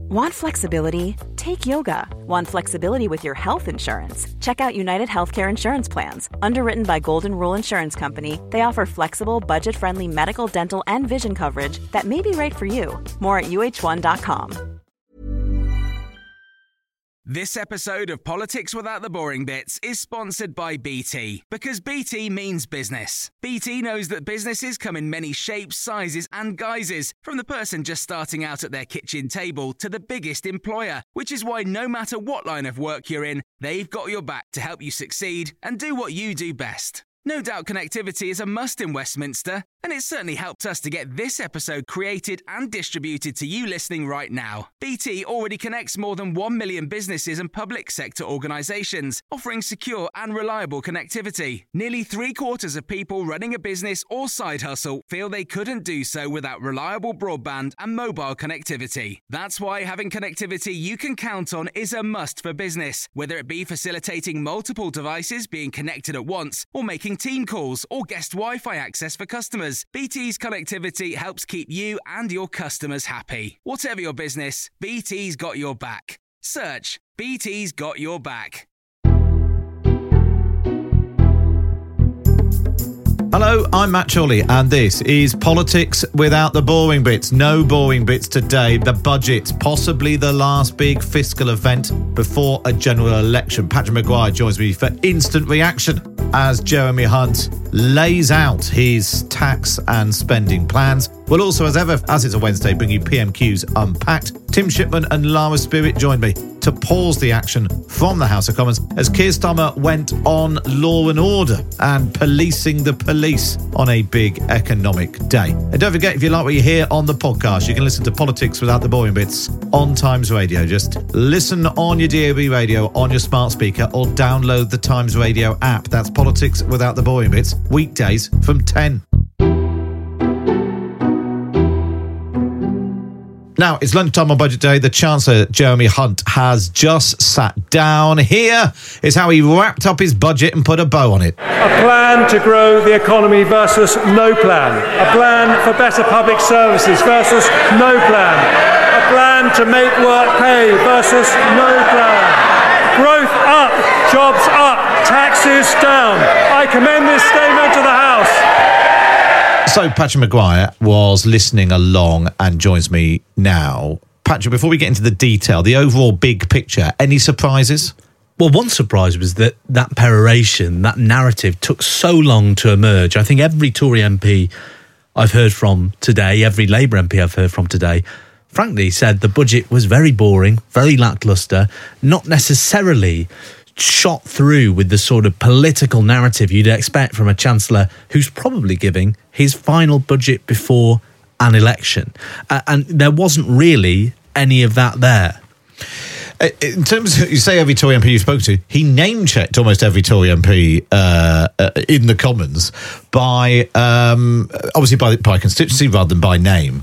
Want flexibility? Take yoga. Want flexibility with your health insurance? Check out United Healthcare Insurance Plans. Underwritten by Golden Rule Insurance Company, they offer flexible, budget-friendly medical, dental, and vision coverage that may be right for you. More at uh1.com. This episode of Politics Without the Boring Bits is sponsored by BT, because BT means business. BT knows that businesses come in many shapes, sizes and guises, from the person just starting out at their kitchen table to the biggest employer, which is why no matter what line of work you're in, they've got your back to help you succeed and do what you do best. No doubt connectivity is a must in Westminster, and it's certainly helped us to get this episode created and distributed to you listening right now. BT already connects more than 1 million businesses and public sector organisations, offering secure and reliable connectivity. Nearly 3/4 of people running a business or side hustle feel they couldn't do so without reliable broadband and mobile connectivity. That's why having connectivity you can count on is a must for business, whether it be facilitating multiple devices being connected at once, or making team calls or guest Wi-Fi access for customers. BT's connectivity helps keep you and your customers happy. Whatever your business, BT's got your back. Search BT's got your back. Hello, I'm Matt Chorley, and this is Politics Without the Boring Bits. No boring bits today. The budget, possibly the last big fiscal event before a general election. Patrick Maguire joins me for instant reaction as Jeremy Hunt lays out his tax and spending plans. We'll also, as ever, as it's a Wednesday, bring you PMQs Unpacked. Tim Shipman and Lara Spirit joined me to pause the action from the House of Commons as Keir Starmer went on Law and Order and policing the police on a big economic day. And don't forget, if you like what you hear on the podcast, you can listen to Politics Without the Boring Bits on Times Radio. Just listen on your DAB radio, on your smart speaker, or download the Times Radio app. That's Politics Without the Boring Bits, weekdays from 10. Now, it's lunchtime on Budget Day. The Chancellor, Jeremy Hunt, has just sat down. Here is how he wrapped up his budget and put a bow on it. A plan to grow the economy versus no plan. A plan for better public services versus no plan. A plan to make work pay versus no plan. Growth up, jobs up, taxes down. I commend this statement to the House. So Patrick Maguire was listening along and joins me now. Patrick, before we get into the detail, the overall big picture, any surprises? Well, one surprise was that peroration, that narrative took so long to emerge. I think every Tory MP I've heard from today, every Labour MP I've heard from today, frankly said the budget was very boring, very lacklustre, not necessarily shot through with the sort of political narrative you'd expect from a Chancellor who's probably giving his final budget before an election. And there wasn't really any of that there. In terms of, you say every Tory MP you spoke to, he name-checked almost every Tory MP in the Commons by, obviously by constituency rather than by name.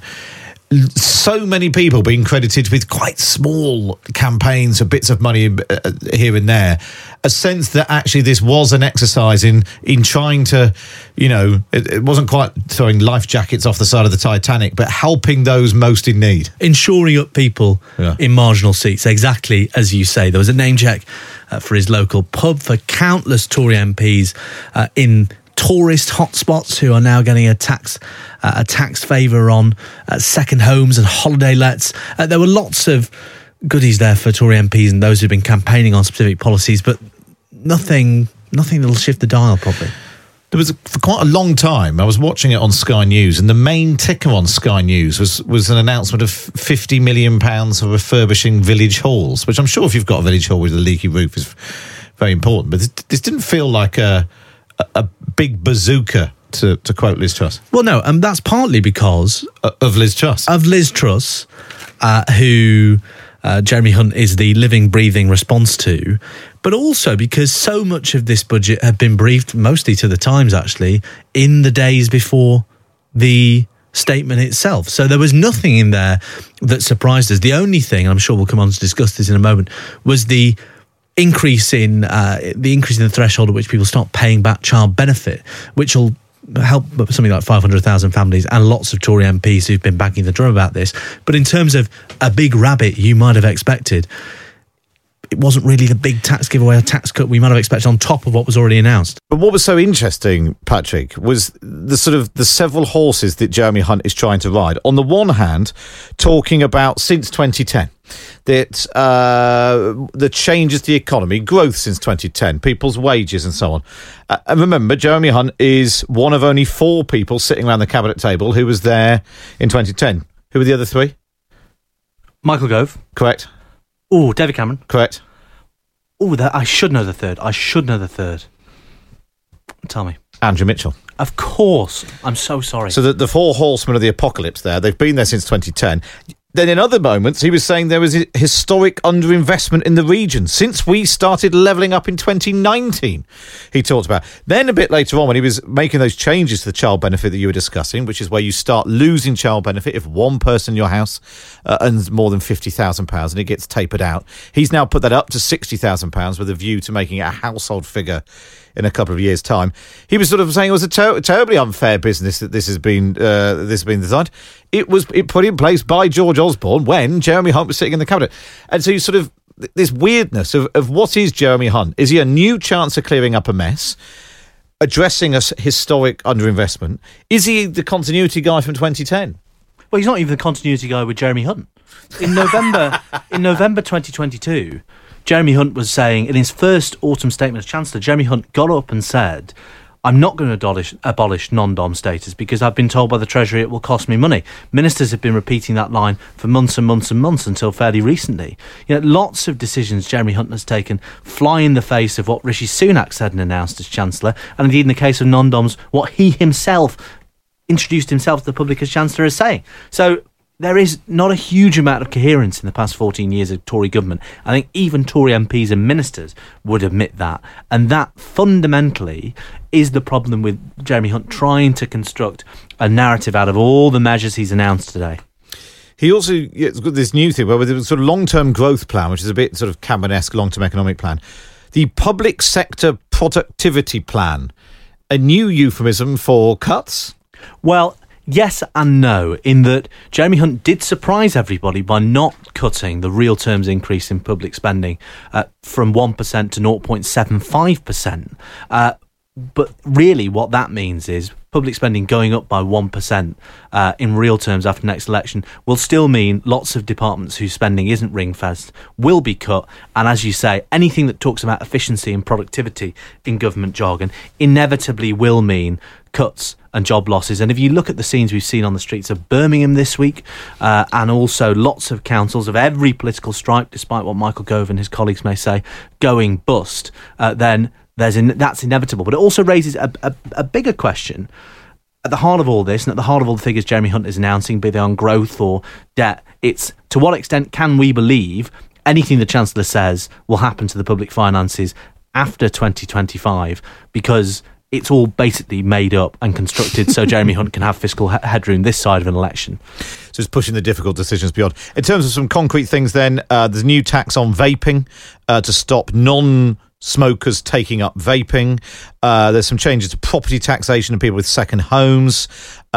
So many people being credited with quite small campaigns for bits of money here and there. A sense that actually this was an exercise in trying to, you know, it wasn't quite throwing life jackets off the side of the Titanic, but helping those most in need. Ensuring up people in marginal seats, exactly as you say. There was a name check for his local pub for countless Tory MPs in tourist hotspots who are now getting a tax favour on second homes and holiday lets. There were lots of goodies there for Tory MPs and those who've been campaigning on specific policies, but nothing that'll shift the dial properly. There was, for quite a long time, I was watching it on Sky News, and the main ticker on Sky News was an announcement of £50 million for refurbishing village halls, which I'm sure if you've got a village hall with a leaky roof is very important. But this didn't feel like a big bazooka, to quote Liz Truss. Well, no, and that's partly because of Liz Truss. Of Liz Truss, who Jeremy Hunt is the living, breathing response to, but also because so much of this budget had been briefed, mostly to the Times actually, in the days before the statement itself. So there was nothing in there that surprised us. The only thing, and I'm sure we'll come on to discuss this in a moment, was the increase in the threshold at which people start paying back child benefit, which will help something like 500,000 families and lots of Tory MPs who've been banging the drum about this. But in terms of a big rabbit you might have expected, it wasn't really the big tax giveaway or tax cut we might have expected on top of what was already announced. But what was so interesting, Patrick, was the several horses that Jeremy Hunt is trying to ride. On the one hand, talking about since 2010, that the changes to the economy, growth since 2010, people's wages and so on. And remember, Jeremy Hunt is one of only 4 people sitting around the cabinet table who was there in 2010. Who were the other 3? Michael Gove. Correct. Oh, David Cameron. Correct. Oh, I should know the third. Tell me. Andrew Mitchell. Of course. I'm so sorry. So the 4 horsemen of the apocalypse there, they've been there since 2010. Then in other moments, he was saying there was a historic underinvestment in the region since we started levelling up in 2019, he talked about. Then a bit later on, when he was making those changes to the child benefit that you were discussing, which is where you start losing child benefit if one person in your house earns more than £50,000 and it gets tapered out. He's now put that up to £60,000 with a view to making it a household figure in a couple of years' time. He was sort of saying it was a terribly unfair business that this has been designed. It was put in place by George Osborne when Jeremy Hunt was sitting in the cabinet. And so you sort of, this weirdness of what is Jeremy Hunt? Is he a new chance of clearing up a mess, addressing a historic underinvestment? Is he the continuity guy from 2010? Well, he's not even the continuity guy with Jeremy Hunt. In November 2022, Jeremy Hunt was saying, in his first autumn statement as Chancellor, Jeremy Hunt got up and said, I'm not going to abolish non-dom status because I've been told by the Treasury it will cost me money. Ministers have been repeating that line for months and months and months until fairly recently. Lots of decisions Jeremy Hunt has taken fly in the face of what Rishi Sunak said and announced as Chancellor, and indeed in the case of non-doms, what he himself introduced himself to the public as Chancellor as saying. So there is not a huge amount of coherence in the past 14 years of Tory government. I think even Tory MPs and ministers would admit that. And that fundamentally is the problem with Jeremy Hunt trying to construct a narrative out of all the measures he's announced today. He also has got this new thing where with a sort of long-term growth plan, which is a bit sort of Cameron-esque long-term economic plan. The public sector productivity plan, a new euphemism for cuts? Well, yes and no, in that Jeremy Hunt did surprise everybody by not cutting the real terms increase in public spending from 1% to 0.75%. But really what that means is public spending going up by 1% in real terms after next election will still mean lots of departments whose spending isn't ring-fenced will be cut. And as you say, anything that talks about efficiency and productivity in government jargon inevitably will mean cuts and job losses. And if you look at the scenes we've seen on the streets of Birmingham this week, and also lots of councils of every political stripe, despite what Michael Gove and his colleagues may say, going bust, then that's inevitable. But it also raises a bigger question at the heart of all this, and at the heart of all the figures Jeremy Hunt is announcing, be they on growth or debt. It's to what extent can we believe anything the Chancellor says will happen to the public finances after 2025, because it's all basically made up and constructed so Jeremy Hunt can have fiscal headroom this side of an election. So it's pushing the difficult decisions beyond. In terms of some concrete things then, there's a new tax on vaping to stop non-smokers taking up vaping. There's some changes to property taxation of people with second homes.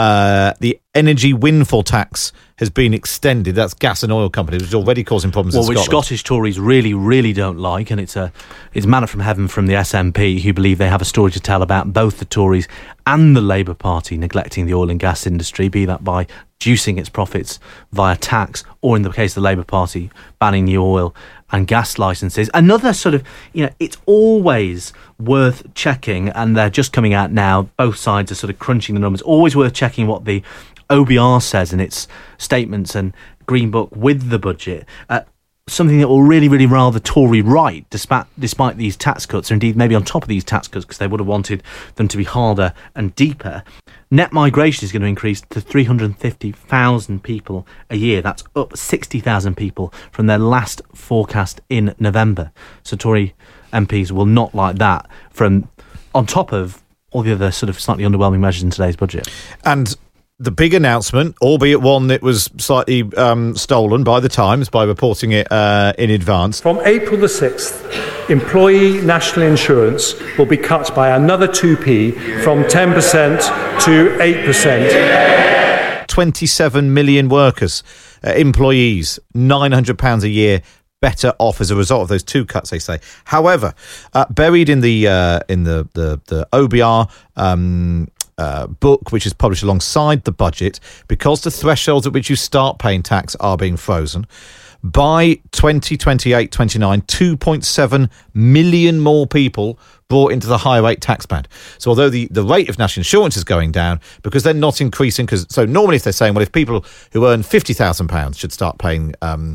The energy windfall tax has been extended. That's gas and oil companies, which is already causing problems in Scotland. Which Scottish Tories really, really don't like, and it's manna from heaven from the SNP, who believe they have a story to tell about both the Tories and the Labour Party neglecting the oil and gas industry, be that by reducing its profits via tax, or in the case of the Labour Party, banning new oil and gas licences. Another sort of, it's always worth checking, and they're just coming out now, both sides are sort of crunching the numbers, always worth checking what the OBR says in its statements and Green Book with the budget. Something that will really, really rile the Tory right, despite these tax cuts, or indeed maybe on top of these tax cuts, because they would have wanted them to be harder and deeper. Net migration is going to increase to 350,000 people a year. That's up 60,000 people from their last forecast in November. So Tory MPs will not like that, from on top of all the other sort of slightly underwhelming measures in today's budget. And the big announcement, albeit one that was slightly stolen by the Times by reporting it in advance. From April the 6th, employee national insurance will be cut by another 2p from 10% to 8%. 27 million workers, employees, £900 a year better off as a result of those two cuts, they say. However, buried in the OBR book, which is published alongside the budget, because the thresholds at which you start paying tax are being frozen, by 2028-29, 2.7 million more people brought into the higher rate tax band. So although the rate of national insurance is going down, because they're not increasing, so normally if they're saying, well, if people who earn £50,000 should start paying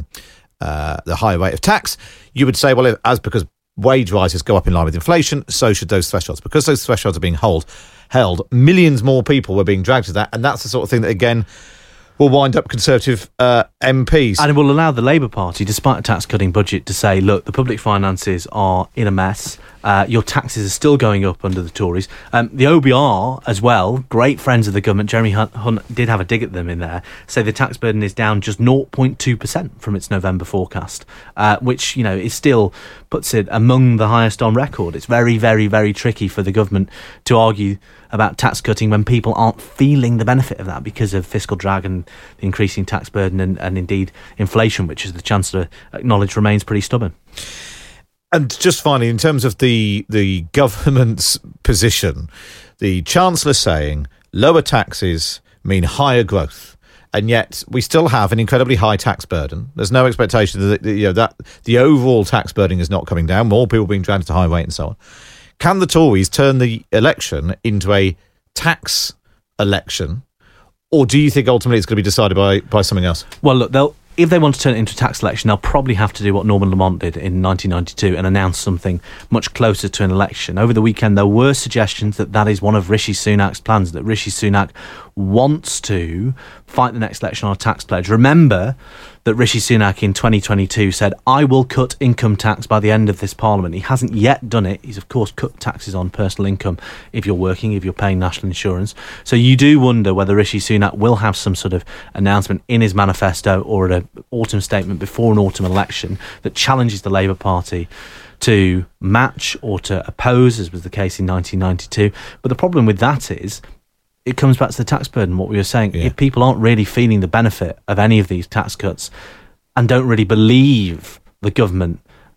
the higher rate of tax, you would say, well, because wage rises go up in line with inflation, so should those thresholds. Because those thresholds are being held, millions more people were being dragged to that, and that's the sort of thing that, again, will wind up Conservative MPs. And it will allow the Labour Party, despite a tax-cutting budget, to say, look, the public finances are in a mess. Your taxes are still going up under the Tories. The OBR as well, great friends of the government, Jeremy Hunt did have a dig at them in there, say the tax burden is down just 0.2% from its November forecast, which, is still puts it among the highest on record. It's very, very, very tricky for the government to argue about tax cutting when people aren't feeling the benefit of that because of fiscal drag and the increasing tax burden and indeed inflation, which, as the Chancellor acknowledged, remains pretty stubborn. And just finally, in terms of the government's position, the Chancellor saying lower taxes mean higher growth, and yet we still have an incredibly high tax burden. There's no expectation that the overall tax burden is not coming down, more people being dragged to high rate and so on. Can the Tories turn the election into a tax election, or do you think ultimately it's going to be decided by something else? Well, look, if they want to turn it into a tax election, they'll probably have to do what Norman Lamont did in 1992 and announce something much closer to an election. Over the weekend, there were suggestions that is one of Rishi Sunak's plans, that Rishi Sunak wants to fight the next election on a tax pledge. Remember that Rishi Sunak in 2022 said, I will cut income tax by the end of this parliament. He hasn't yet done it. He's, of course, cut taxes on personal income if you're working, if you're paying national insurance. So you do wonder whether Rishi Sunak will have some sort of announcement in his manifesto or at an autumn statement before an autumn election that challenges the Labour Party to match or to oppose, as was the case in 1992. But the problem with that is it comes back to the tax burden, what we were saying. Yeah. If people aren't really feeling the benefit of any of these tax cuts and don't really believe the government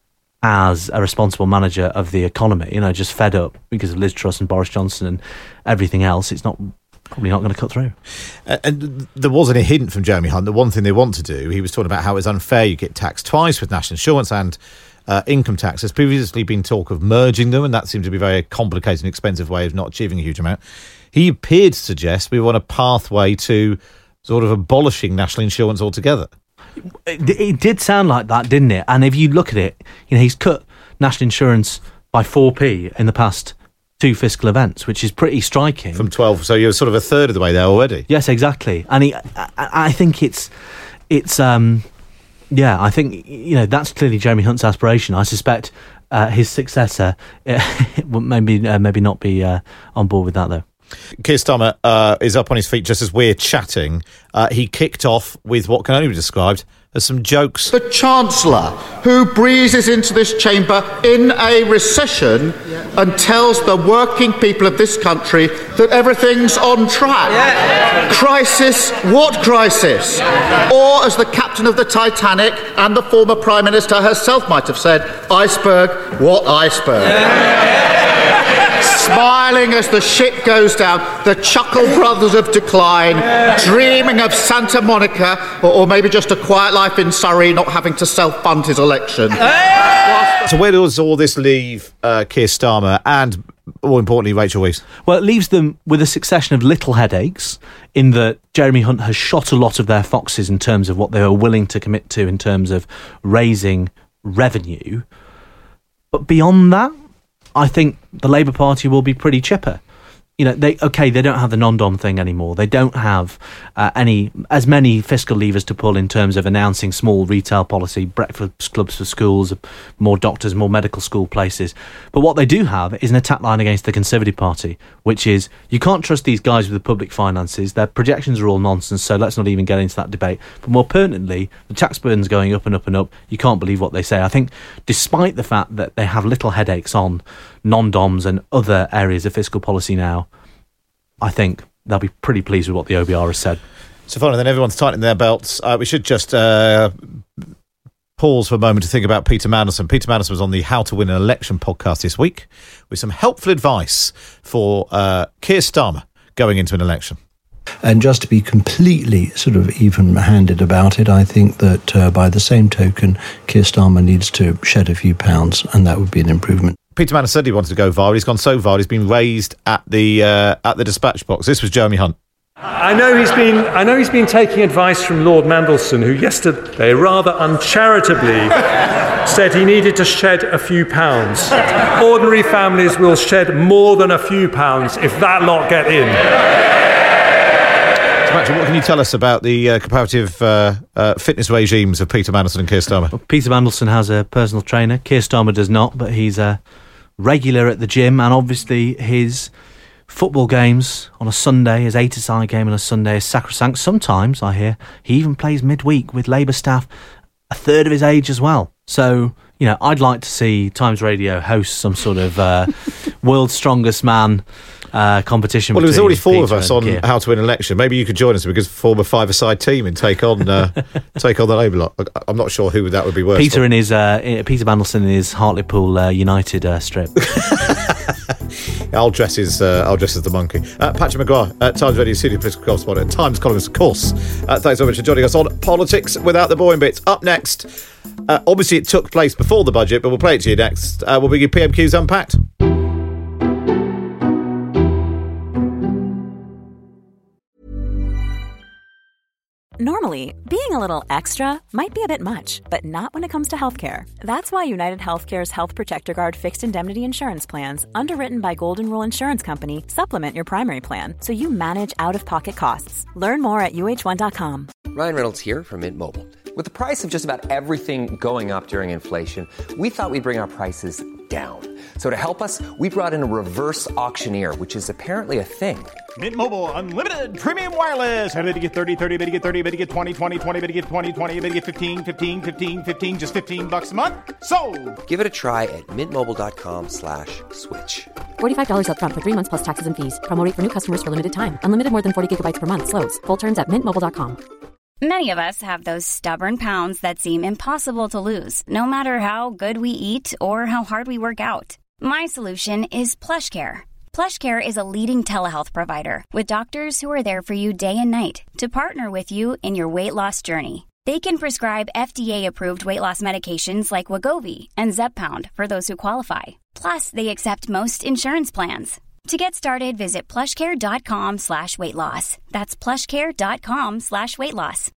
as a responsible manager of the economy, just fed up because of Liz Truss and Boris Johnson and everything else, it's probably not going to cut through. And there wasn't a hint from Jeremy Hunt that one thing they want to do, he was talking about how it's unfair you get taxed twice with national insurance and income tax. There's previously been talk of merging them, and that seemed to be a very complicated and expensive way of not achieving a huge amount. He appeared to suggest we want a pathway to sort of abolishing national insurance altogether. It did sound like that, didn't it? And if you look at it, he's cut national insurance by 4p in the past two fiscal events, which is pretty striking. From 12, so you're sort of a third of the way there already. Yes, exactly. And I think it's I think that's clearly Jeremy Hunt's aspiration. I suspect his successor maybe not be on board with that, though. Keir Starmer is up on his feet just as we're chatting. He kicked off with what can only be described as some jokes. The Chancellor, who breezes into this chamber in a recession and tells the working people of this country that everything's on track. Yeah. Crisis? What crisis? Or, as the captain of the Titanic and the former Prime Minister herself might have said, iceberg? What iceberg? Yeah. Smiling as the ship goes down, the Chuckle Brothers of decline, dreaming of Santa Monica, or maybe just a quiet life in Surrey, not having to self-fund his election. So where does all this leave Keir Starmer and, more importantly, Rachel Reeves? Well, it leaves them with a succession of little headaches in that Jeremy Hunt has shot a lot of their foxes in terms of what they were willing to commit to in terms of raising revenue. But beyond that, I think the Labour Party will be pretty chipper. they don't have the non-dom thing anymore. They don't have as many fiscal levers to pull in terms of announcing small retail policy, breakfast clubs for schools, more doctors, more medical school places. But what they do have is an attack line against the Conservative Party, which is you can't trust these guys with the public finances. Their projections are all nonsense, so let's not even get into that debate. But more pertinently, the tax burden's going up and up and up. You can't believe what they say. I think despite the fact that they have little headaches on non-doms and other areas of fiscal policy now, I think they'll be pretty pleased with what the OBR has said. So finally, then everyone's tightening their belts. We should just pause for a moment to think about Peter Mandelson. Peter Mandelson was on the How to Win an Election podcast this week with some helpful advice for Keir Starmer going into an election. And just to be completely sort of even-handed about it, I think that by the same token, Keir Starmer needs to shed a few pounds, and that would be an improvement. Peter Mandelson said he wanted to go viral. He's gone so viral, he's been raised at the dispatch box. This was Jeremy Hunt. I know he's been taking advice from Lord Mandelson, who yesterday rather uncharitably said he needed to shed a few pounds. Ordinary families will shed more than a few pounds if that lot get in. So, Patrick, what can you tell us about the comparative fitness regimes of Peter Mandelson and Keir Starmer? Well, Peter Mandelson has a personal trainer. Keir Starmer does not, but he's a regular at the gym, and obviously his football games on a Sunday, his 8-a-side game on a Sunday is sacrosanct. Sometimes, I hear, he even plays midweek with Labour staff a third of his age as well. So, I'd like to see Times Radio host some sort of world's strongest man competition. Well, there was already four Peter of us on Keir. How to Win an Election. Maybe you could join us because form a 5-a-side team and take on the Labour lot. I'm not sure who that would be worse. Peter Mandelson in his Hartlepool United strip. I'll dress as the monkey. Patrick McGrath, Times Radio senior political correspondent, Times columnist, of course. Thanks so much for joining us on Politics Without the Boring Bits. Up next, obviously it took place before the budget, but we'll play it to you next. We'll bring you PMQs Unpacked. Normally, being a little extra might be a bit much, but not when it comes to healthcare. That's why United Healthcare's Health Protector Guard fixed indemnity insurance plans, underwritten by Golden Rule Insurance Company, supplement your primary plan so you manage out-of-pocket costs. Learn more at UH1.com. Ryan Reynolds here from Mint Mobile. With the price of just about everything going up during inflation, we thought we'd bring our prices down. So to help us, we brought in a reverse auctioneer, which is apparently a thing. Mint Mobile Unlimited Premium Wireless. How to get 30, 30, bit to get 30, bit to get 20, 20, 20, bit to get 20, 20, bit to get 15, 15, 15, 15, just $15 a month? Sold! Give it a try at mintmobile.com/switch. $45 up front for 3 months plus taxes and fees. Promo rate for new customers for limited time. Unlimited more than 40 gigabytes per month. Slows full terms at mintmobile.com. Many of us have those stubborn pounds that seem impossible to lose, no matter how good we eat or how hard we work out. My solution is PlushCare. PlushCare is a leading telehealth provider with doctors who are there for you day and night to partner with you in your weight loss journey. They can prescribe FDA-approved weight loss medications like Wegovy and Zepbound for those who qualify. Plus, they accept most insurance plans. To get started, visit plushcare.com/weightloss. That's plushcare.com/weightloss.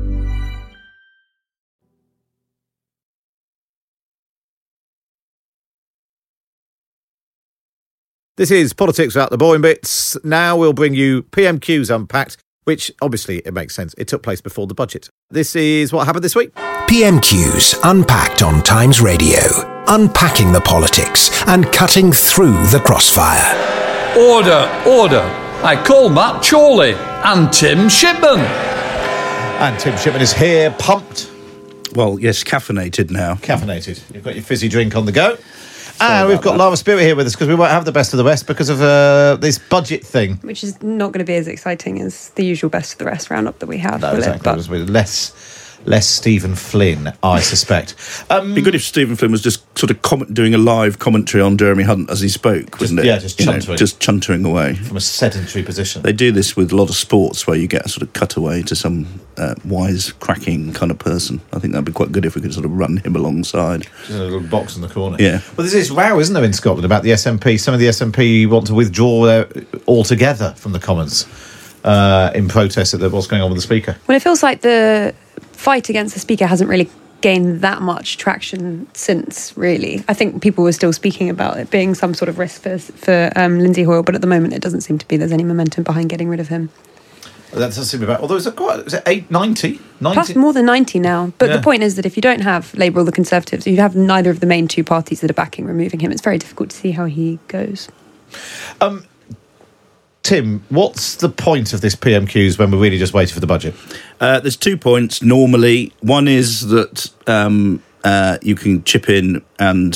This is Politics Without the Boring Bits. Now we'll bring you PMQs Unpacked, which obviously it makes sense. It took place before the budget. This is what happened this week. PMQs Unpacked on Times Radio. Unpacking the politics and cutting through the crossfire. Order, order. I call Matt Chorley and Tim Shipman. And Tim Shipman is here, pumped. Well, yes, caffeinated now. Caffeinated. You've got your fizzy drink on the go. And we've got Lara Spirit here with us because we won't have the best of the rest because of this budget thing. Which is not going to be as exciting as the usual best of the rest roundup that we have. No, exactly. It was less Stephen Flynn, I suspect. It'd be good if Stephen Flynn was just sort of doing a live commentary on Jeremy Hunt as he spoke, wasn't it? Yeah, just chuntering. Just chuntering away. From a sedentary position. They do this with a lot of sports where you get a sort of cutaway to some wise-cracking kind of person. I think that'd be quite good if we could sort of run him alongside. Just a little box in the corner. Yeah. Well, there's this row, isn't there, in Scotland about the SNP? Some of the SNP want to withdraw altogether from the Commons in protest at what's going on with the Speaker. Well, it feels like the fight against the Speaker hasn't really gained that much traction since, really. I think people were still speaking about it being some sort of risk for Lindsay Hoyle, but at the moment it doesn't seem to be. There's any momentum behind getting rid of him. That doesn't seem about. Although is it 90? Plus more than 90 now. But the point is that if you don't have Labour or the Conservatives, you have neither of the main two parties that are backing removing him. It's very difficult to see how he goes. Tim, what's the point of this PMQs when we're really just waiting for the budget? There's 2 points normally. One is that you can chip in and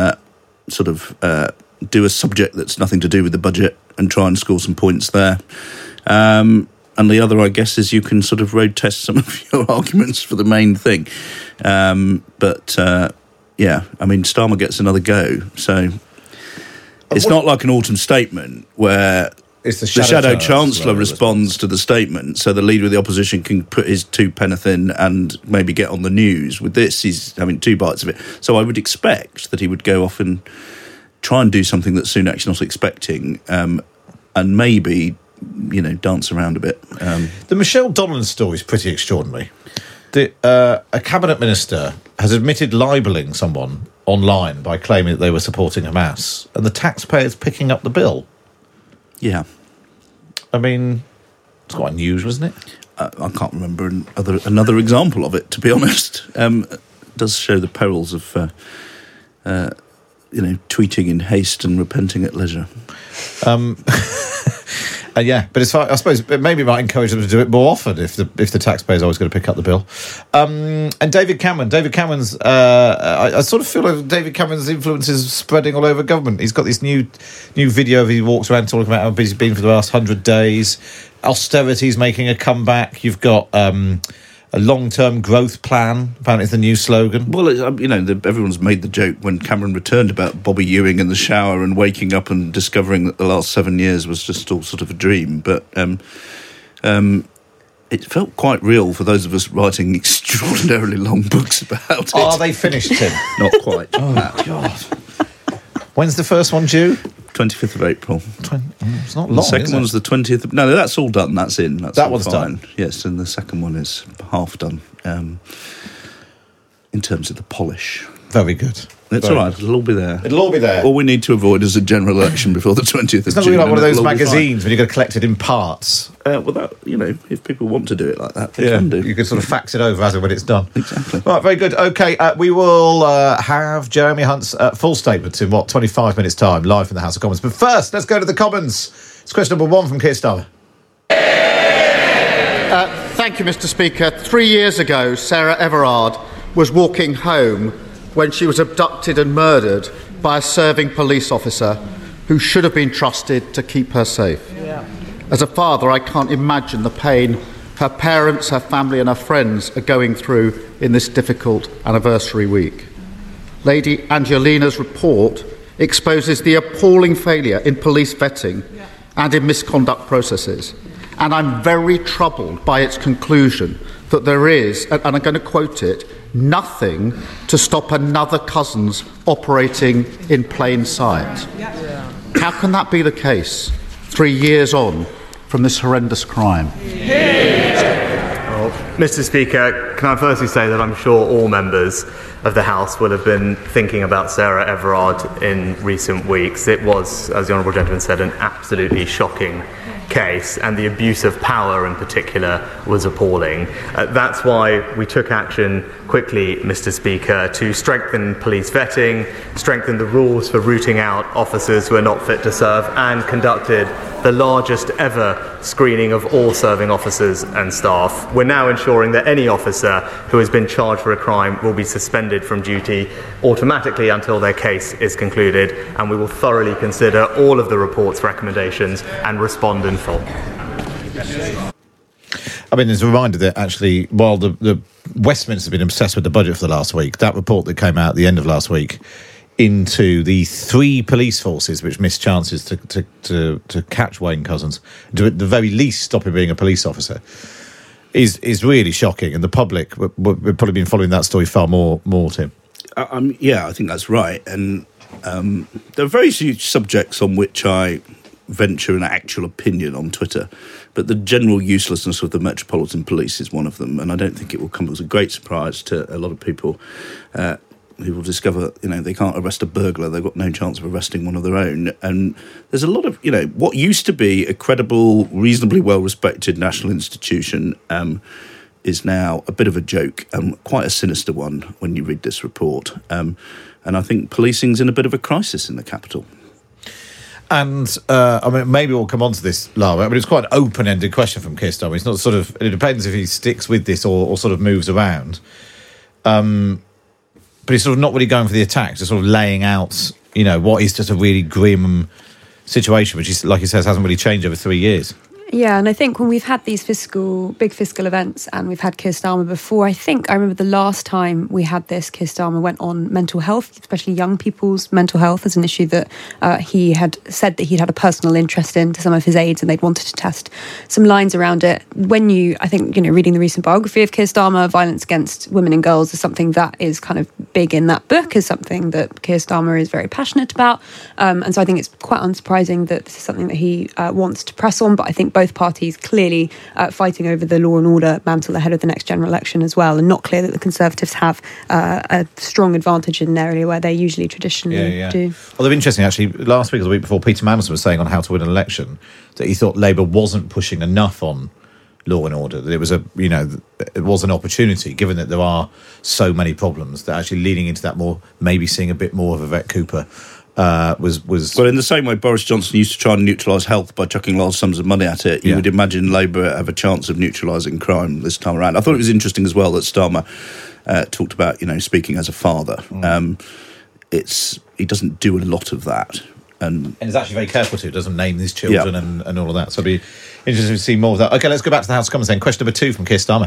do a subject that's nothing to do with the budget and try and score some points there. And the other, I guess, is you can sort of road test some of your arguments for the main thing. Starmer gets another go. So it's not like an autumn statement where it's the Shadow Chancellor responds to the statement, so the Leader of the Opposition can put his two penneth in and maybe get on the news. With this, he's having two bites of it. So I would expect that he would go off and try and do something that Sunak's not expecting, and maybe, dance around a bit. The Michelle Donlan story is pretty extraordinary. A cabinet minister has admitted libelling someone online by claiming that they were supporting Hamas, and the taxpayers picking up the bill. Yeah. I mean, it's quite unusual, isn't it? I can't remember another example of it, to be honest. It does show the perils of, tweeting in haste and repenting at leisure. But I suppose maybe it might encourage them to do it more often if the taxpayer's always going to pick up the bill. And David Cameron's, I sort of feel like David Cameron's influence is spreading all over government. He's got this new video of he walks around talking about how busy he's been for the last 100 days. Austerity's making a comeback. You've got a long-term growth plan, apparently it's the new slogan. Well, everyone's made the joke when Cameron returned about Bobby Ewing in the shower and waking up and discovering that the last 7 years was just all sort of a dream. But it felt quite real for those of us writing extraordinarily long books about it. Are they finished, Tim? Not quite. Oh, God. When's the first one due? 25th of April. It's not long, The second one's the 20th. No, that's all done. That's in. That one's fine. done? Yes, and the second one is half done in terms of the polish. Very good. It's all right. It'll all be there. It'll all be there. All we need to avoid is a general election before the 20th of June. It's not really like one of those magazines when you've got to collect it in parts. If people want to do it like that, they can do. You can sort of fax it over as and when it's done. Exactly. Right, very good. OK, we will have Jeremy Hunt's full statement in, 25 minutes' time, live from the House of Commons. But first, let's go to the Commons. It's question number 1 from Keir Starmer. Thank you, Mr. Speaker. 3 years ago, Sarah Everard was walking home when she was abducted and murdered by a serving police officer who should have been trusted to keep her safe. Yeah. As a father, I can't imagine the pain her parents, her family and her friends are going through in this difficult anniversary week. Lady Angelina's report exposes the appalling failure in police vetting and in misconduct processes. And I'm very troubled by its conclusion that there is, and I'm going to quote it, nothing to stop another Cousins operating in plain sight. How can that be the case 3 years on from this horrendous crime? Well, Mr. Speaker, can I firstly say that I'm sure all members of the House will have been thinking about Sarah Everard in recent weeks. It was, as the Honourable Gentleman said, an absolutely shocking case, and the abuse of power in particular was appalling. That's why we took action quickly, Mr. Speaker, to strengthen police vetting, strengthen the rules for rooting out officers who are not fit to serve, and conducted the largest ever screening of all serving officers and staff. We're now ensuring that any officer who has been charged for a crime will be suspended from duty automatically until their case is concluded, and we will thoroughly consider all of the report's recommendations and respond in full. I mean, there's a reminder that actually, while the Westminster have been obsessed with the budget for the last week, that report that came out at the end of last week into the 3 police forces which missed chances to catch Wayne Cousins, to at the very least stop him being a police officer, is really shocking. And the public, we've probably been following that story far more, Tim. I think that's right. And there are very few subjects on which I venture an actual opinion on Twitter, but the general uselessness of the Metropolitan Police is one of them, and I don't think it will come as a great surprise to a lot of people who will discover, they can't arrest a burglar. They've got no chance of arresting one of their own. And there's a lot of, what used to be a credible, reasonably well-respected national institution is now a bit of a joke, quite a sinister one when you read this report. And I think policing's in a bit of a crisis in the capital. And, maybe we'll come on to this, Lara, but it's quite an open-ended question from Keir Starmer. It's not it depends if he sticks with this or sort of moves around. But he's sort of not really going for the attacks, just sort of laying out, what is just a really grim situation, which, is, like he says, hasn't really changed over 3 years. Yeah, and I think when we've had these big fiscal events and we've had Keir Starmer before, I remember the last time we had this, Keir Starmer went on mental health, especially young people's mental health, as an issue that he had said that he'd had a personal interest in to some of his aides, and they'd wanted to test some lines around it. When reading the recent biography of Keir Starmer, violence against women and girls is something that is kind of big in that book, is something that Keir Starmer is very passionate about. And so I think it's quite unsurprising that this is something that he wants to press on, but I think both parties clearly fighting over the law and order mantle ahead of the next general election as well, and not clear that the Conservatives have a strong advantage in an area where they usually traditionally do. Although interesting, actually, last week or the week before, Peter Mandelson was saying on How to Win an Election that he thought Labour wasn't pushing enough on law and order, that it was it was an opportunity, given that there are so many problems, that actually leading into that more, maybe seeing a bit more of Yvette Cooper was well, in the same way Boris Johnson used to try and neutralise health by chucking large sums of money at it, you would imagine Labour have a chance of neutralising crime this time around. I thought it was interesting as well that Starmer talked about speaking as a father. He doesn't do a lot of that, and he's actually very careful to. Doesn't name his children and all of that. So it'll be interesting to see more of that. Okay, let's go back to the House of Commons then. Question number 2 from Keir Starmer.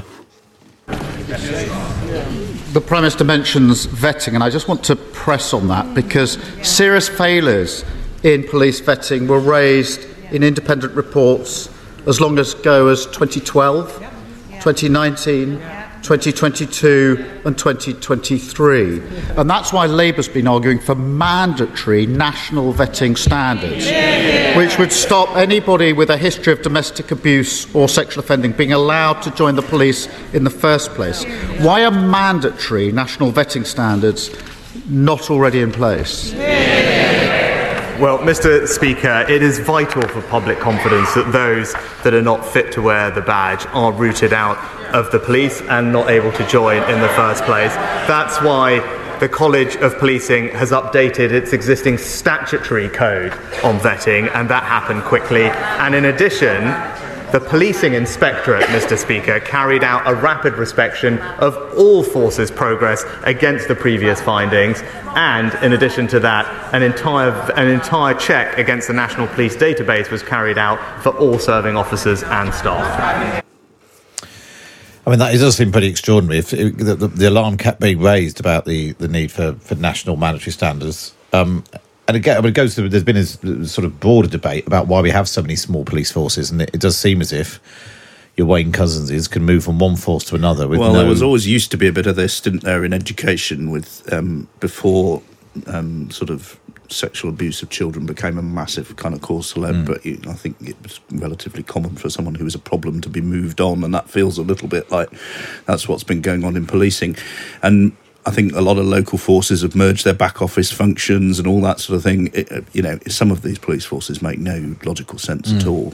The Prime Minister mentions vetting, and I just want to press on that because serious failures in police vetting were raised in independent reports as long ago as 2012, 2019, 2022 and 2023. And that's why Labour's been arguing for mandatory national vetting standards, which would stop anybody with a history of domestic abuse or sexual offending being allowed to join the police in the first place. Why are mandatory national vetting standards not already in place? Well, Mr. Speaker, it is vital for public confidence that those that are not fit to wear the badge are rooted out of the police and not able to join in the first place. That's why the College of Policing has updated its existing statutory code on vetting, and that happened quickly. And in addition, the Policing Inspectorate, Mr. Speaker, carried out a rapid inspection of all forces' progress against the previous findings, and in addition to that, an entire check against the National Police Database was carried out for all serving officers and staff. I mean, that does seem pretty extraordinary. If the alarm kept being raised about the need for national mandatory standards. And again, it goes to, there's been a sort of broader debate about why we have so many small police forces, and it does seem as if your Wayne Cousinses can move from one force to another. There was always used to be a bit of this, didn't there, in education with before sort of sexual abuse of children became a massive kind of cause celeb, but I think it was relatively common for someone who was a problem to be moved on, and that feels a little bit like that's what's been going on in policing. And I think a lot of local forces have merged their back office functions and all that sort of thing. Some of these police forces make no logical sense at all.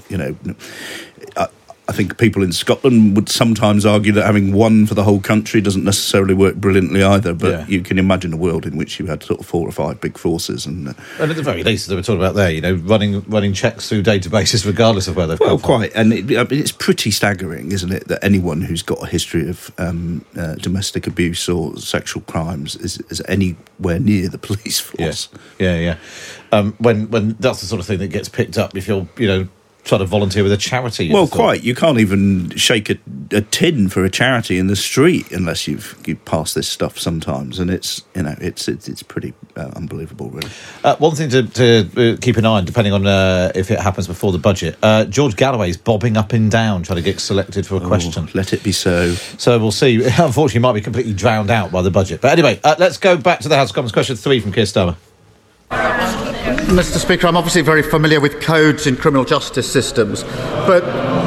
I think people in Scotland would sometimes argue that having one for the whole country doesn't necessarily work brilliantly either, but you can imagine a world in which you had sort of 4 or 5 big forces. And at the very least, they were talking about there, running checks through databases regardless of where they've come from. Well, quite. And it's pretty staggering, isn't it, that anyone who's got a history of domestic abuse or sexual crimes is anywhere near the police force. Yeah. When that's the sort of thing that gets picked up if you're, try to volunteer with a charity. Well, quite. You can't even shake a tin for a charity in the street unless you pass this stuff sometimes, and it's pretty unbelievable, really. One thing to keep an eye on, depending on if it happens before the budget, George Galloway's bobbing up and down trying to get selected for a question. Let it be so. So we'll see. Unfortunately, he might be completely drowned out by the budget. But anyway, let's go back to the House of Commons. Question 3 from Keir Starmer. Mr. Speaker, I'm obviously very familiar with codes in criminal justice systems, but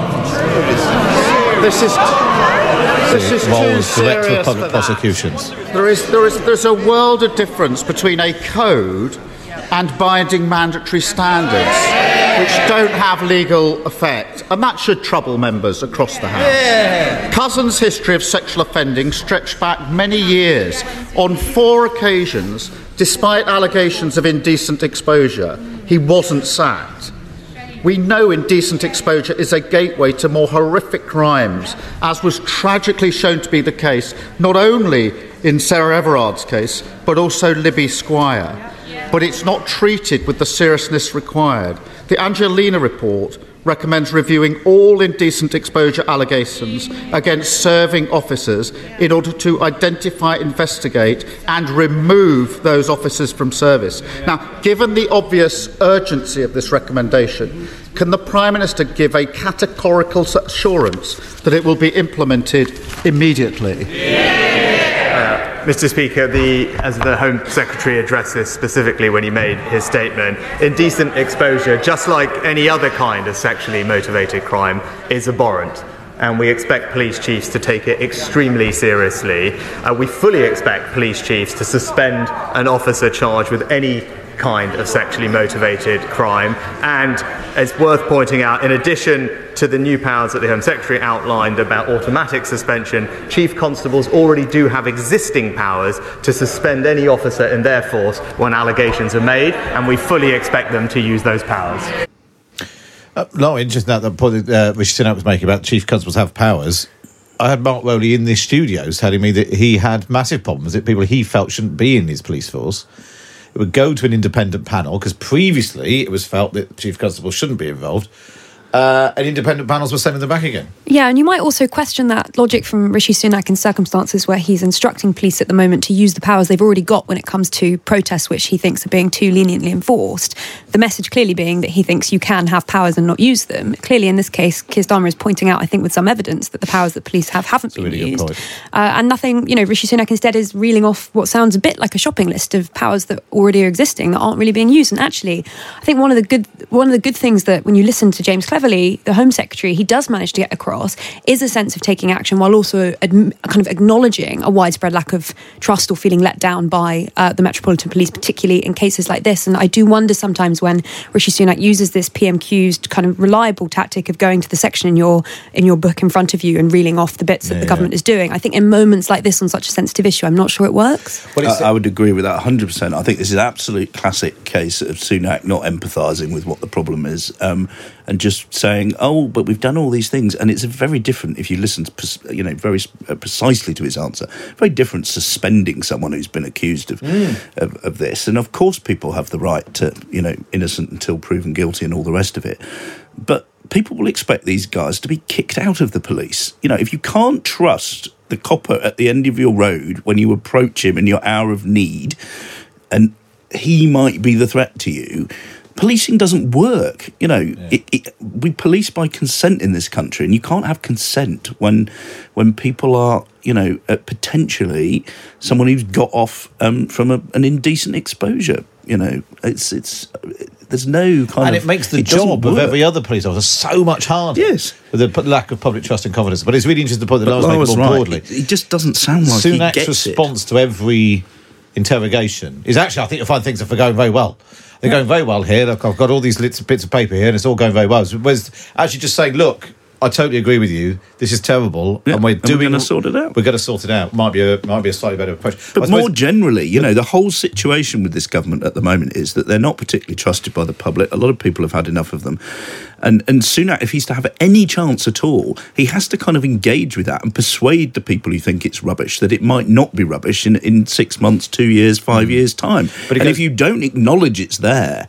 this is too serious Director of Public for Prosecutions. There's a world of difference between a code and binding mandatory standards, which don't have legal effect, and that should trouble members across the House. Yeah. Cousin's history of sexual offending stretched back many years. On 4 occasions, despite allegations of indecent exposure, he wasn't sacked. We know indecent exposure is a gateway to more horrific crimes, as was tragically shown to be the case not only in Sarah Everard's case, but also Libby Squire. But it's not treated with the seriousness required. The Angelina report recommends reviewing all indecent exposure allegations against serving officers in order to identify, investigate and remove those officers from service. Now, given the obvious urgency of this recommendation, can the Prime Minister give a categorical assurance that it will be implemented immediately? Mr. Speaker, as the Home Secretary addressed this specifically when he made his statement, indecent exposure, just like any other kind of sexually motivated crime, is abhorrent. And we expect police chiefs to take it extremely seriously. We fully expect police chiefs to suspend an officer charged with any kind of sexually motivated crime. And it's worth pointing out, in addition to the new powers that the Home Secretary outlined about automatic suspension, Chief Constables already do have existing powers to suspend any officer in their force when allegations are made, and we fully expect them to use those powers. No, interesting that point that Rishi Sunak was making about Chief Constables have powers. I had Mark Rowley in the studios telling me that he had massive problems, that people he felt shouldn't be in his police force. It would go to an independent panel, because previously it was felt that Chief Constables shouldn't be involved. And independent panels were sending them back again. Yeah, and you might also question that logic from Rishi Sunak in circumstances where he's instructing police at the moment to use the powers they've already got when it comes to protests, which he thinks are being too leniently enforced. The message clearly being that he thinks you can have powers and not use them. Clearly, in this case, Keir Starmer is pointing out, I think with some evidence, that the powers that police haven't been used. And nothing, Rishi Sunak instead is reeling off what sounds a bit like a shopping list of powers that already are existing that aren't really being used. And actually, I think one of the good things that when you listen to James Cleverly, the Home Secretary, he does manage to get across is a sense of taking action while also kind of acknowledging a widespread lack of trust or feeling let down by the Metropolitan Police, particularly in cases like this. And I do wonder sometimes when Rishi Sunak uses this PMQ's kind of reliable tactic of going to the section in your book in front of you and reeling off the bits that the government is doing. I think in moments like this on such a sensitive issue, I'm not sure it works. I would agree with that 100%. I think this is an absolute classic case of Sunak not empathising with what the problem is. And just saying, oh, but we've done all these things. And it's very different if you listen to, very precisely to his answer. Very different suspending someone who's been accused of this. And of course people have the right to, innocent until proven guilty and all the rest of it. But people will expect these guys to be kicked out of the police. If you can't trust the copper at the end of your road when you approach him in your hour of need, and he might be the threat to you, policing doesn't work. We police by consent in this country, and you can't have consent when people are, potentially someone who's got off from an indecent exposure. It's there's no kind and it makes the job of every other police officer so much harder. Yes, with the lack of public trust and confidence. But it's really interesting to put the Lars more broadly. It just doesn't sound like Sunak's he gets response to every interrogation is actually, I think you'll find things are going very well. They're going very well here. Look, I've got all these bits of paper here, and it's all going very well. Whereas actually just saying, look, I totally agree with you. This is terrible, and we're going to sort it out. We're going to sort it out. Might be a slightly better approach. But more generally, the whole situation with this government at the moment is that they're not particularly trusted by the public. A lot of people have had enough of them. And Sunak, if he's to have any chance at all, he has to kind of engage with that and persuade the people who think it's rubbish that it might not be rubbish in 6 months, 2 years, 5 years' time. But if you don't acknowledge it's there,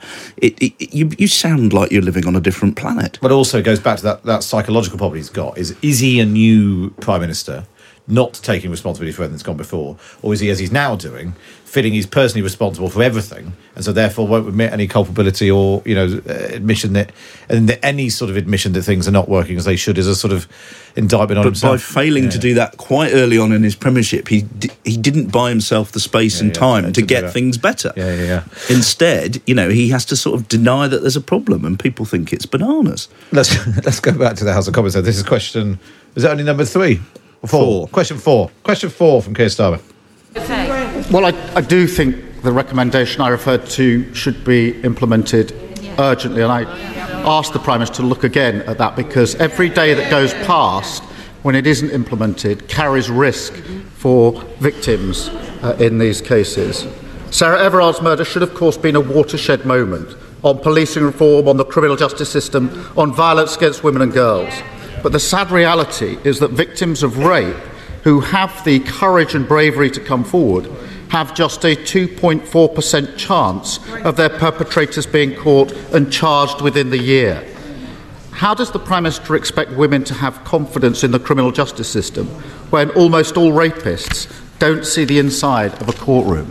you sound like you're living on a different planet. But also it goes back to that psychological problem he's got. Is he a new Prime Minister? not taking responsibility for everything that's gone before, or is he, as he's now doing, feeling he's personally responsible for everything, and so therefore won't admit any culpability or admission that, and that any sort of admission that things are not working as they should is a sort of indictment on himself. But by failing to do that quite early on in his premiership, he didn't buy himself the space and time to get things better. Instead, he has to sort of deny that there's a problem, and people think it's bananas. Let's go back to the House of Commons. So this is question. Is that only number 3 or 4? Question 4. Question 4 from Keir Starmer. Well, I do think the recommendation I referred to should be implemented urgently, and I ask the Prime Minister to look again at that, because every day that goes past when it isn't implemented carries risk for victims in these cases. Sarah Everard's murder should, of course, been a watershed moment on policing reform, on the criminal justice system, on violence against women and girls. But the sad reality is that victims of rape who have the courage and bravery to come forward have just a 2.4% chance of their perpetrators being caught and charged within the year. How does the Prime Minister expect women to have confidence in the criminal justice system when almost all rapists don't see the inside of a courtroom?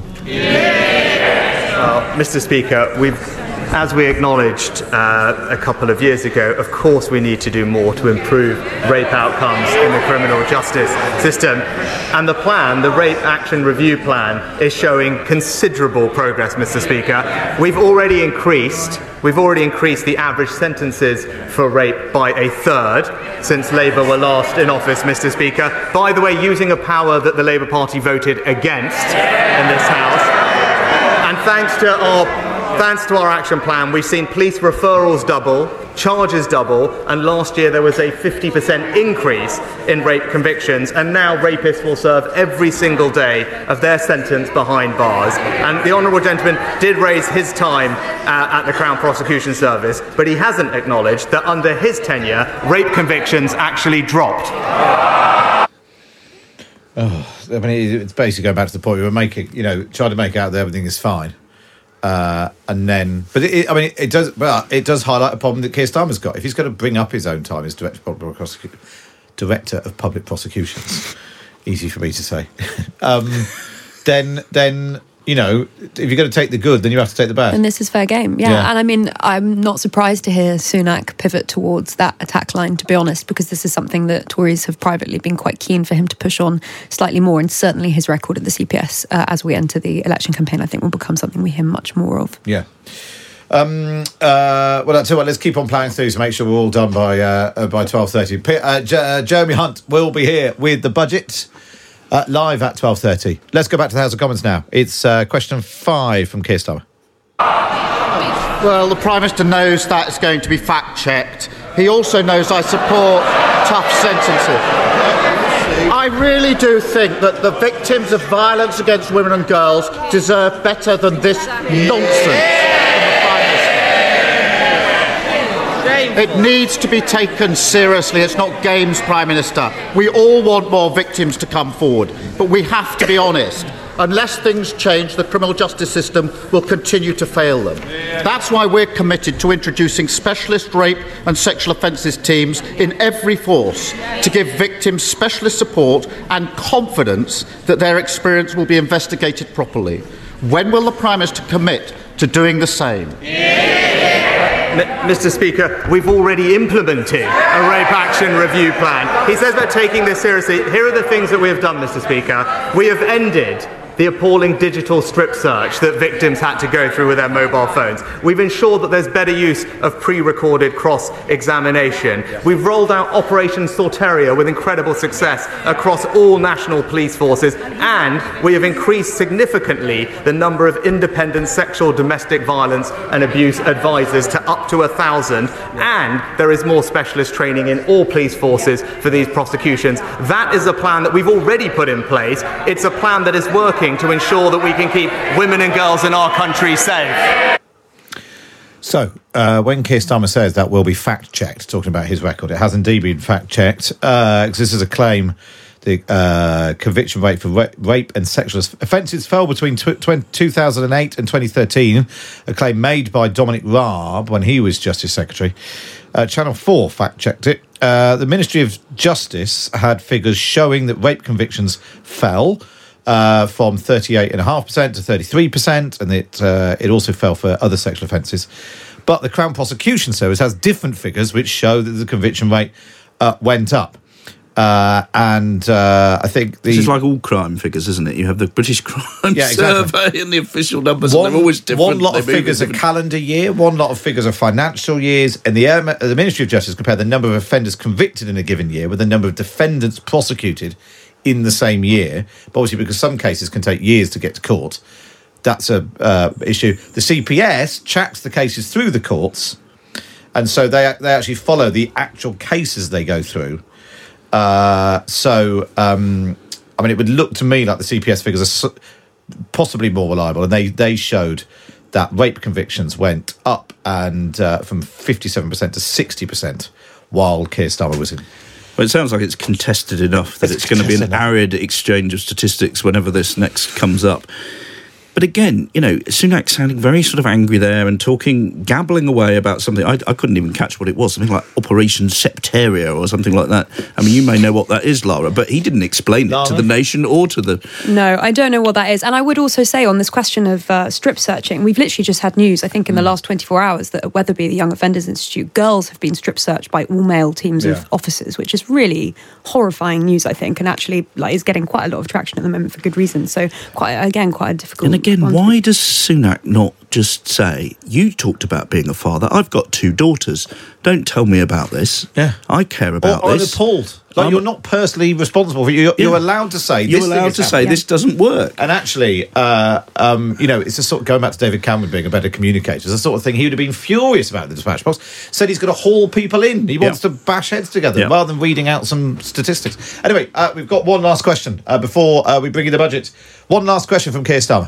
Mr. Speaker, as we acknowledged a couple of years ago, of course we need to do more to improve rape outcomes in the criminal justice system. And the plan, the Rape Action Review Plan, is showing considerable progress, Mr. Speaker. We've already increased the average sentences for rape by a third since Labour were last in office, Mr. Speaker. By the way, using a power that the Labour Party voted against in this House. And thanks to our action plan, we've seen police referrals double, charges double, and last year there was a 50% increase in rape convictions, and now rapists will serve every single day of their sentence behind bars. And the Honourable Gentleman did raise his time at the Crown Prosecution Service, but he hasn't acknowledged that under his tenure, rape convictions actually dropped. It's basically going back to the point we were making, trying to make out that everything is fine. And then, but it does highlight a problem that Keir Starmer's got. If he's going to bring up his own time as Director of Public Prosecutions, easy for me to say, then if you're going to take the good, then you have to take the bad. And this is fair game, yeah. And I'm not surprised to hear Sunak pivot towards that attack line, to be honest, because this is something that Tories have privately been quite keen for him to push on slightly more, and certainly his record at the CPS as we enter the election campaign, I think, will become something we hear much more of. Yeah. Well, that's it. Let's keep on ploughing through to make sure we're all done by 12:30. Jeremy Hunt will be here with the budget. Live at 12:30. Let's go back to the House of Commons now. It's question 5 from Keir Starmer. Well, the Prime Minister knows that is going to be fact-checked. He also knows I support tough sentences. I really do think that the victims of violence against women and girls deserve better than this nonsense. It needs to be taken seriously. It's not games, Prime Minister. We all want more victims to come forward, but we have to be honest. Unless things change, the criminal justice system will continue to fail them. That's why we're committed to introducing specialist rape and sexual offences teams in every force to give victims specialist support and confidence that their experience will be investigated properly. When will the Prime Minister commit to doing the same? Mr. Speaker, we've already implemented a Rape Action Review Plan. He says about taking this seriously. Here are the things that we have done, Mr. Speaker. We have ended the appalling digital strip search that victims had to go through with their mobile phones. We've ensured that there's better use of pre-recorded cross-examination. We've rolled out Operation Sorteria with incredible success across all national police forces, and we have increased significantly the number of independent sexual domestic violence and abuse advisors to up to 1,000, and there is more specialist training in all police forces for these prosecutions. That is a plan that we've already put in place. It's a plan that is working to ensure that we can keep women and girls in our country safe. So, when Keir Starmer says that will be fact-checked, talking about his record, it has indeed been fact-checked, because this is a claim the conviction rate for rape and sexual offences fell between 2008 and 2013, a claim made by Dominic Raab when he was Justice Secretary. Channel 4 fact-checked it. the Ministry of Justice had figures showing that rape convictions fell from 38.5% to 33%, and it also fell for other sexual offences. But the Crown Prosecution Service has different figures which show that the conviction rate went up. I think this is like all crime figures, isn't it? You have the British Crime Survey and the official numbers, and they're always different. One lot of figures are calendar year, one lot of figures are financial years, and the Ministry of Justice compared the number of offenders convicted in a given year with the number of defendants prosecuted in the same year. But obviously, because some cases can take years to get to court, that's a issue. The CPS tracks the cases through the courts, and so they actually follow the actual cases they go through. It would look to me like the CPS figures are possibly more reliable, and they showed that rape convictions went up and from 57% to 60% while Keir Starmer was in. Well, it sounds like it's contested enough that it's going to be an arid exchange of statistics whenever this next comes up. But again, Sunak sounding very sort of angry there and gabbling away about something. I couldn't even catch what it was, something like Operation Septeria or something like that. I mean, you may know what that is, Lara, but he didn't explain it to the nation or to the... No, I don't know what that is. And I would also say on this question of strip searching, we've literally just had news, I think in the last 24 hours, that at Wetherby, the Young Offenders Institute, girls have been strip searched by all-male teams of officers, which is really horrifying news, I think, and actually is getting quite a lot of traction at the moment for good reason. So, quite a difficult... And again, why does Sunak not just say, you talked about being a father, I've got 2 daughters, don't tell me about this. Yeah. I care about this. I'm appalled. You're not personally responsible for it. You're allowed to say this doesn't work. And actually, it's just sort of going back to David Cameron being a better communicator. It's the sort of thing he would have been furious about in the dispatch box. Said he's got to haul people in. He wants to bash heads together rather than reading out some statistics. Anyway, we've got one last question before we bring in the budget. One last question from Keir Starmer.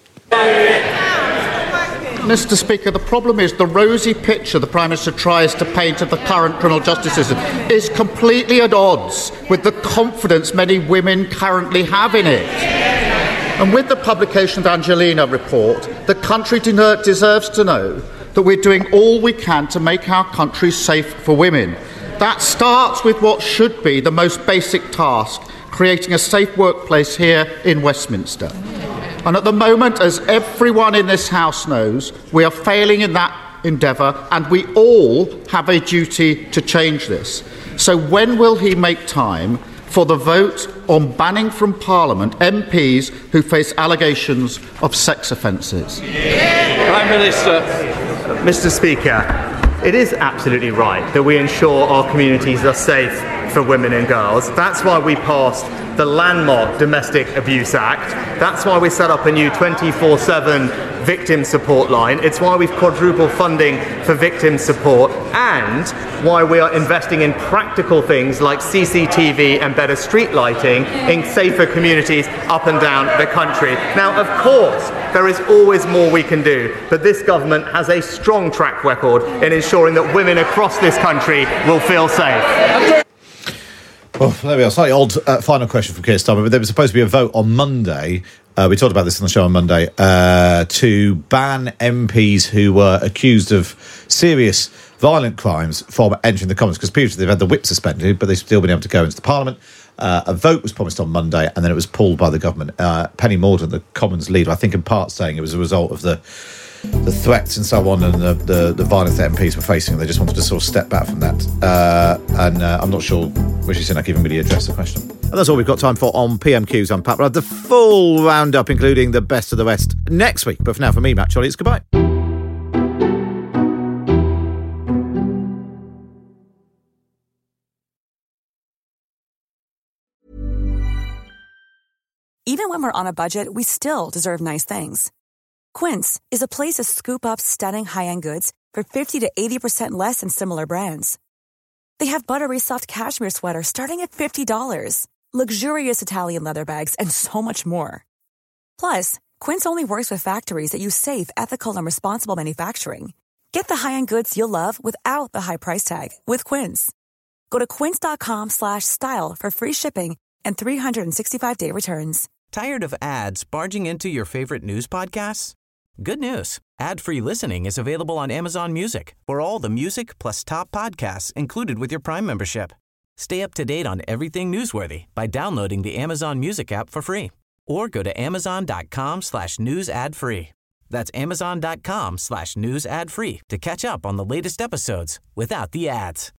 Mr. Speaker, the problem is the rosy picture the Prime Minister tries to paint of the current criminal justice system is completely at odds with the confidence many women currently have in it. And with the publication of the Angelina report, the country deserves to know that we're doing all we can to make our country safe for women. That starts with what should be the most basic task, creating a safe workplace here in Westminster. And at the moment, as everyone in this House knows, we are failing in that endeavour, and we all have a duty to change this. So when will he make time for the vote on banning from Parliament MPs who face allegations of sex offences? Prime Minister. Mr. Speaker, it is absolutely right that we ensure our communities are safe for women and girls. That's why we passed the landmark Domestic Abuse Act. That's why we set up a new 24/7 victim support line. It's why we've quadrupled funding for victim support, and why we are investing in practical things like CCTV and better street lighting in safer communities up and down the country. Now, of course, there is always more we can do, but this government has a strong track record in ensuring that women across this country will feel safe. Well, there we are. Slightly odd final question from Keir Starmer, but there was supposed to be a vote on Monday. We talked about this on the show on Monday, to ban MPs who were accused of serious violent crimes from entering the Commons, because previously they've had the whip suspended, but they've still been able to go into the Parliament. A vote was promised on Monday, and then it was pulled by the government. Penny Mordaunt, the Commons leader, I think in part saying it was a result of the threats and so on, and the violence that MPs were facing. They just wanted to sort of step back from that. I'm not sure Rishi Sunak even really addressed the question. And that's all we've got time for on PMQ's Unpacked. We'll have the full roundup, including the best of the rest, next week. But for now, from me, Matt Chorley, it's goodbye. Even when we're on a budget, we still deserve nice things. Quince is a place to scoop up stunning high-end goods for 50 to 80% less than similar brands. They have buttery soft cashmere sweaters starting at $50, luxurious Italian leather bags, and so much more. Plus, Quince only works with factories that use safe, ethical, and responsible manufacturing. Get the high-end goods you'll love without the high price tag with Quince. Go to quince.com/style for free shipping and 365-day returns. Tired of ads barging into your favorite news podcasts? Good news. Ad-free listening is available on Amazon Music for all the music plus top podcasts included with your Prime membership. Stay up to date on everything newsworthy by downloading the Amazon Music app for free or go to amazon.com/news ad free. That's amazon.com/news ad free to catch up on the latest episodes without the ads.